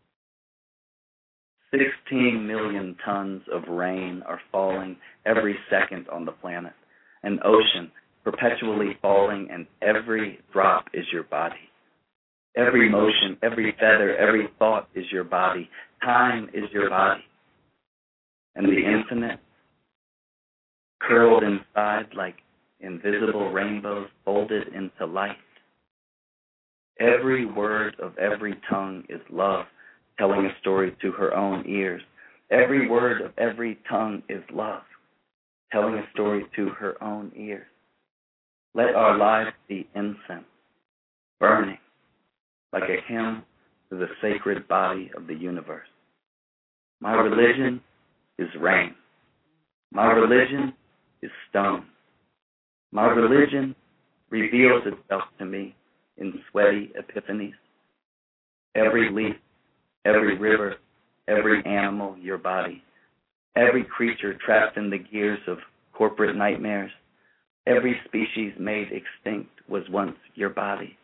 D: sixteen million tons of rain are falling every second on the planet. An ocean perpetually falling, and every drop is your body. Every motion, every feather, every thought is your body. Time is your body. And the infinite, curled inside like invisible rainbows folded into light. Every word of every tongue is love, telling a story to her own ears. Every word of every tongue is love, telling a story to her own ears. Let our lives be incense, burning like a hymn to the sacred body of the universe. My religion is rain. My religion is stone. My religion reveals itself to me in sweaty epiphanies. Every leaf, every river, every animal, your body. Every creature trapped in the gears of corporate nightmares. Every species made extinct was once your body.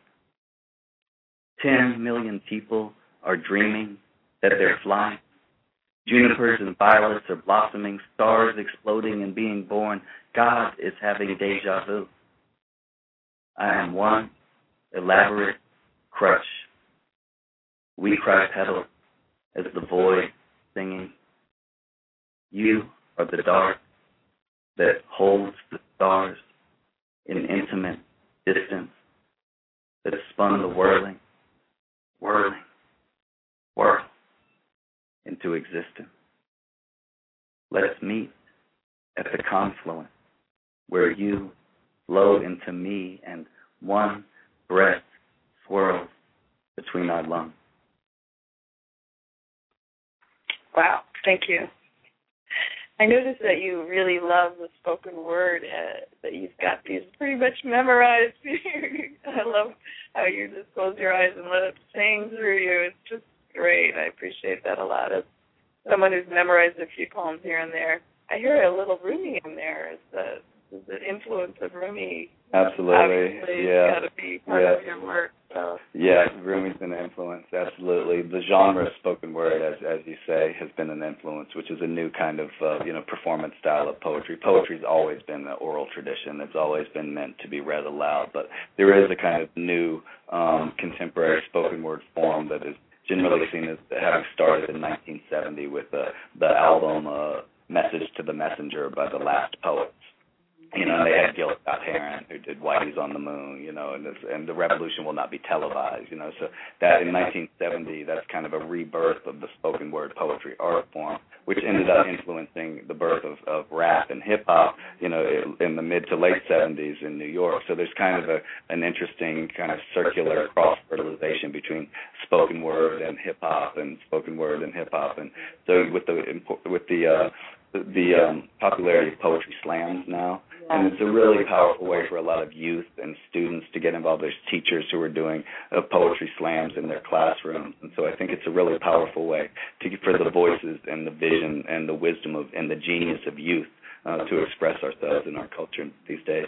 D: Ten million people are dreaming that they're flying. Junipers and violets are blossoming, stars exploding and being born. God is having deja vu. I am one elaborate crush. We cry petals as the void singing. You are the dark that holds the stars in intimate distance, that spun the whirling, whirling, whirl into existence. Let's meet at the confluence where you flow into me and one breath swirls between our lungs.
C: Wow, thank you. I noticed that you really love the spoken word, uh, that you've got these pretty much memorized. I love how you just close your eyes and let it sing through you. It's just great. I appreciate that a lot. As someone who's memorized a few poems here and there, I hear a little Rumi in there. Is the, is the influence of Rumi?
D: Absolutely,
C: obviously
D: yeah.
C: got to be part
D: yeah.
C: of your work. So.
D: Yeah, Rumi's an influence, absolutely. The genre of spoken word, as as you say, has been an influence, which is a new kind of uh, you know performance style of poetry. Poetry's always been an oral tradition. It's always been meant to be read aloud, but there is a kind of new um, contemporary spoken word form that is generally seen as having started in nineteen seventy with the the album uh, "Message to the Messenger" by the Last Poets. You know, they had Gil Scott-Heron who did Whitey's on the Moon, you know, and, this, and the revolution will not be televised, you know. So that in nineteen seventy, that's kind of a rebirth of the spoken word poetry art form, which ended up influencing the birth of, of rap and hip-hop, you know, in the mid to late seventies in New York. So there's kind of a, an interesting kind of circular cross-fertilization between spoken word and hip-hop and spoken word and hip-hop. And so with the, with the, uh, the, the um, popularity of poetry slams now, and it's a really powerful way for a lot of youth and students to get involved. There's teachers who are doing uh, poetry slams in their classrooms. And so I think it's a really powerful way to for the voices and the vision and the wisdom of and the genius of youth uh, to express ourselves in our culture these days.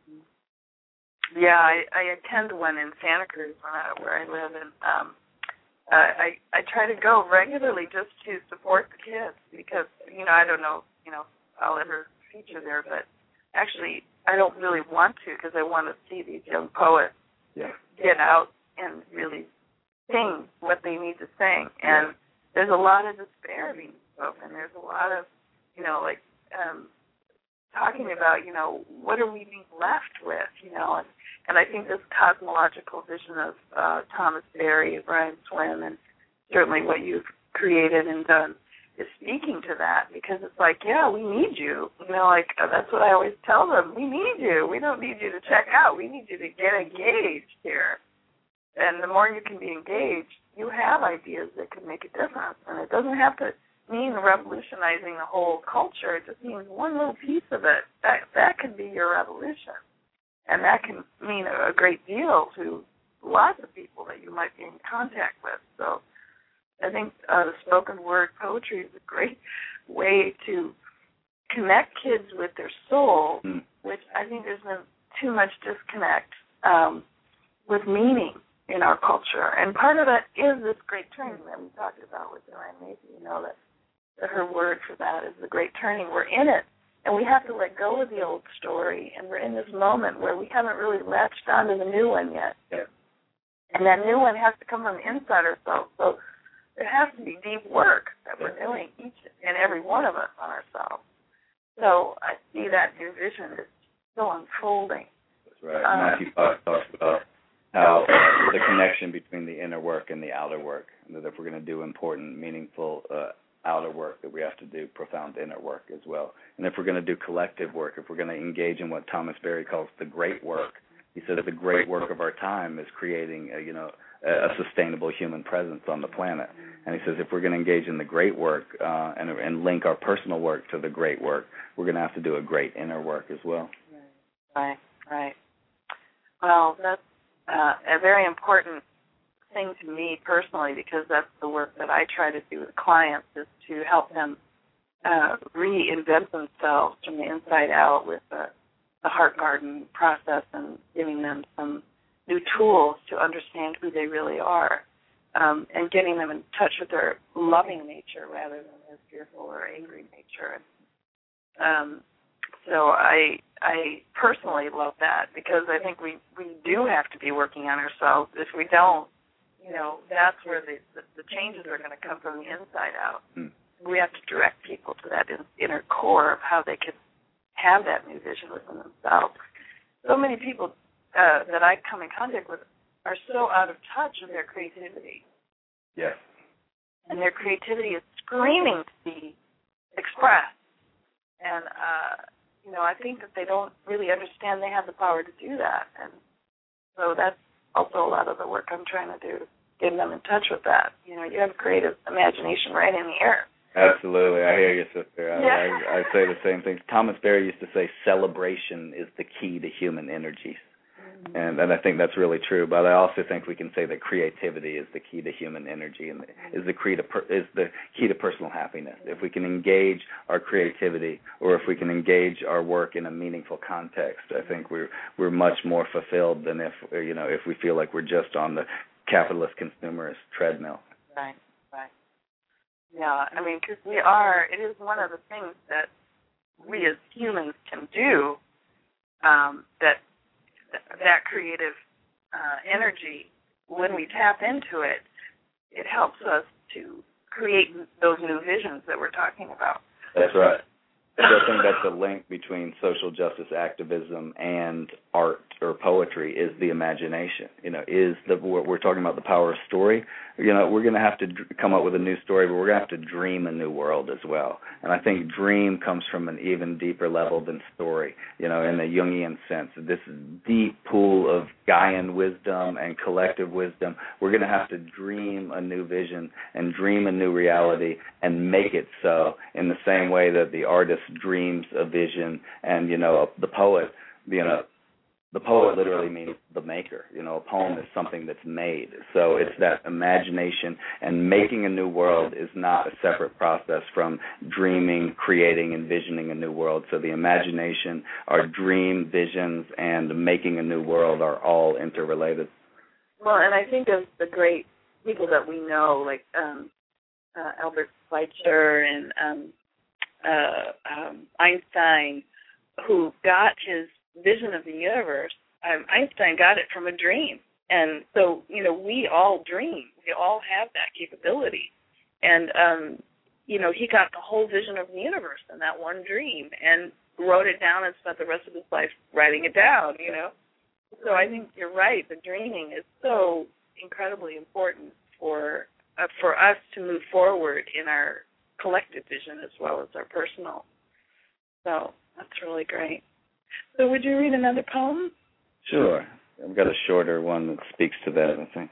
C: Yeah, I, I attend one in Santa Cruz when I, where I live, and um, uh, I I try to go regularly just to support the kids because, you know, I don't know, you know, I'll ever feature there, but actually, I don't really want to because I want to see these young poets
D: yeah.
C: get out and really sing what they need to sing. And yeah. there's a lot of despair being spoken. There's a lot of, you know, like um, talking about, you know, what are we being left with, you know. And, and I think this cosmological vision of uh, Thomas Berry, Brian Swin, and certainly what you've created and done is speaking to that, because it's like, yeah, we need you. You know, like, uh, that's what I always tell them. We need you. We don't need you to check out. We need you to get engaged here. And the more you can be engaged, you have ideas that can make a difference. And it doesn't have to mean revolutionizing the whole culture. It just means one little piece of it. That, that can be your revolution. And that can mean a great deal to lots of people that you might be in contact with. So I think uh, the spoken word poetry is a great way to connect kids with their soul, mm. which I think there's been too much disconnect um, with meaning in our culture. And part of that is this great turning that we talked about with Joanne Macy. You know, that, that her word for that is the great turning. We're in it, and we have to let go of the old story, and we're in this moment where we haven't really latched onto the new one yet. Yeah. And that new one has to come from the inside ourselves. So there has to be deep work that we're doing, each and every one of us, on ourselves. So I see that new vision is still unfolding.
D: That's right. Um, Matthew Fox talks about how uh, the connection between the inner work and the outer work, and that if we're going to do important, meaningful uh, outer work, that we have to do profound inner work as well. And if we're going to do collective work, if we're going to engage in what Thomas Berry calls the great work, he said that the great work of our time is creating, a, you know, a sustainable human presence on the planet. And he says if we're going to engage in the great work uh, and, and link our personal work to the great work, we're going to have to do a great inner work as well.
C: Right, right. Well, that's uh, a very important thing to me personally, because that's the work that I try to do with clients, is to help them uh, reinvent themselves from the inside out with the, the heart garden process, and giving them some new tools to understand who they really are, um, and getting them in touch with their loving nature rather than their fearful or angry nature. Um, so I I personally love that, because I think we, we do have to be working on ourselves. If we don't, you know, that's where the, the, the changes are going to come from the inside out. Mm. We have to direct people to that in, inner core of how they can have that new vision within themselves. So many people uh, that I come in contact with are so out of touch with their creativity.
D: Yes.
C: And their creativity is screaming to be expressed. And, uh, you know, I think that they don't really understand they have the power to do that. And so that's also a lot of the work I'm trying to do, getting them in touch with that. You know, you have creative imagination right in the air.
D: Absolutely. I hear you, sister. I,
C: yeah.
D: I, I say the same thing. Thomas Berry used to say celebration is the key to human energies. Mm-hmm. And, and I think that's really true. But I also think we can say that creativity is the key to human energy, and is the key to per, is the key to personal happiness. If we can engage our creativity, or if we can engage our work in a meaningful context, I think we're we're much more fulfilled than if you know if we feel like we're just on the capitalist consumerist treadmill.
C: Right. Right. Yeah. I mean, because we are. It is one of the things that we as humans can do. Um, that. That creative uh, energy, when we tap into it, it helps us to create those new visions that we're talking about.
D: That's right. So I think that's the link between social justice activism and art or poetry is the imagination. You know, is the we're talking about the power of story. You know, we're going to have to come up with a new story, but we're going to have to dream a new world as well. And I think dream comes from an even deeper level than story. You know, in the Jungian sense, this deep pool of Gaian wisdom and collective wisdom. We're going to have to dream a new vision and dream a new reality and make it so, in the same way that the artist dreams a vision, and you know the poet, you know, the poet literally means the maker. You know, a poem is something that's made. So it's that imagination, and making a new world is not a separate process from dreaming, creating, envisioning a new world. So the imagination, our dream, visions, and making a new world are all interrelated.
C: Well, and I think of the great people that we know, like um, uh, Albert Schweitzer and um, Uh, um, Einstein, who got his vision of the universe. Um, Einstein got it from a dream. And so, you know, we all dream. We all have that capability. And, um, you know, he got the whole vision of the universe in that one dream and wrote it down and spent the rest of his life writing it down, you know. So I think you're right. The dreaming is so incredibly important for uh, for us to move forward in our collective vision as well as our personal. So that's really great. So would you read another poem?
D: Sure. I've got a shorter one that speaks to that, I think.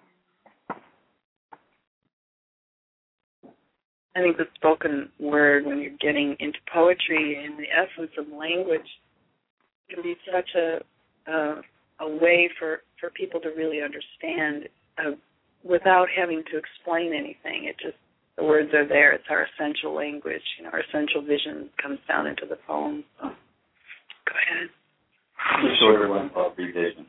C: I think the spoken word, when you're getting into poetry and the essence of language, can be such a uh, a way for, for people to really understand uh, without having to explain anything. It just, the words are there. It's our essential language. You know, our essential vision comes down into the poem. So, go ahead.
D: The shorter one called Revision.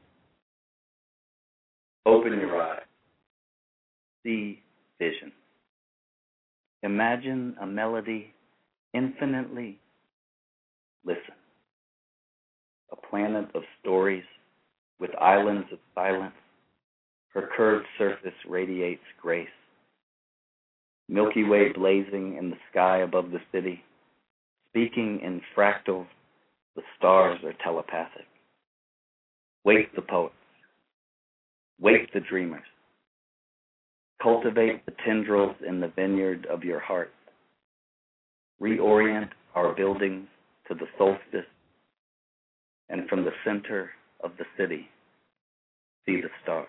D: Open your eyes. See vision. Imagine a melody infinitely. Listen. A planet of stories with islands of silence. Her curved surface radiates grace. Milky Way blazing in the sky above the city. Speaking in fractals, the stars are telepathic. Wake the poets. Wake the dreamers. Cultivate the tendrils in the vineyard of your heart. Reorient our buildings to the solstice, and from the center of the city, see the stars.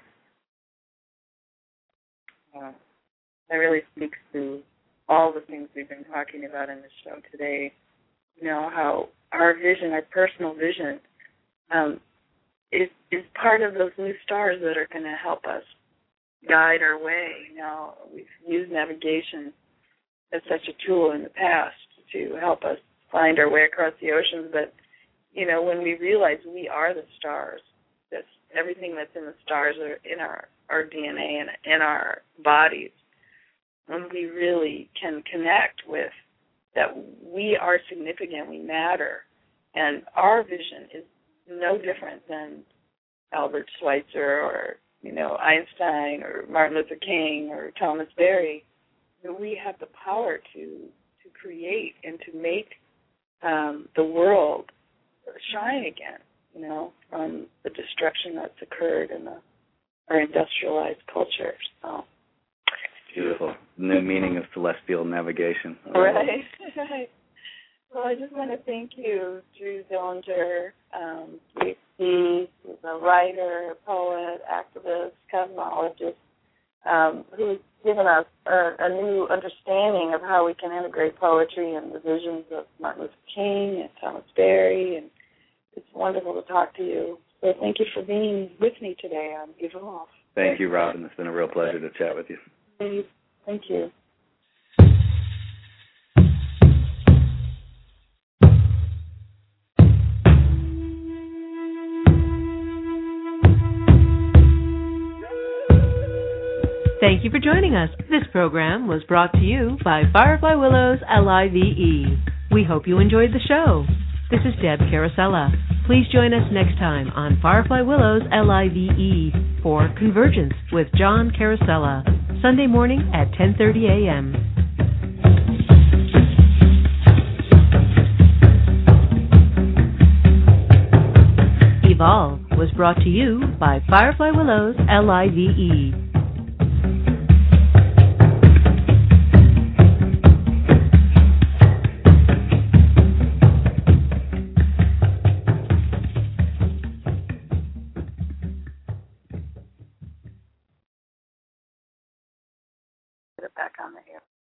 C: Uh, that really speaks to all the things we've been talking about in the show today. You know, how our vision, our personal vision, um, is is part of those new stars that are going to help us guide our way. You know, we've used navigation as such a tool in the past to help us find our way across the oceans, but, you know, when we realize we are the stars, that's everything that's in the stars are in our, our D N A and in our bodies, when we really can connect with that we are significant, we matter, and our vision is no different than Albert Schweitzer or, you know, Einstein or Martin Luther King or Thomas Berry. We have the power to to create and to make um, the world shine again, you know, from the destruction that's occurred in the, our industrialized culture. So.
D: Beautiful. New meaning of celestial navigation.
C: Right. Right. Well, I just want to thank you, Drew Dillinger, um, P H D, who's a writer, poet, activist, cosmologist, um, who's given us a, a new understanding of how we can integrate poetry and the visions of Martin Luther King and Thomas Berry, and it's wonderful to talk to you. So thank you for being with me today on Evolve.
D: Thank you, Robin. It's been a real pleasure to chat with you.
C: Thank you.
A: Thank you for joining us. This program was brought to you by Firefly Willows L I V E. We hope you enjoyed the show. This is Deb Carosella. Please join us next time on Firefly Willows L I V E for Convergence with John Carosella, Sunday morning at ten thirty a.m. Evolve was brought to you by Firefly Willows L I V E.
C: Put it back on the air.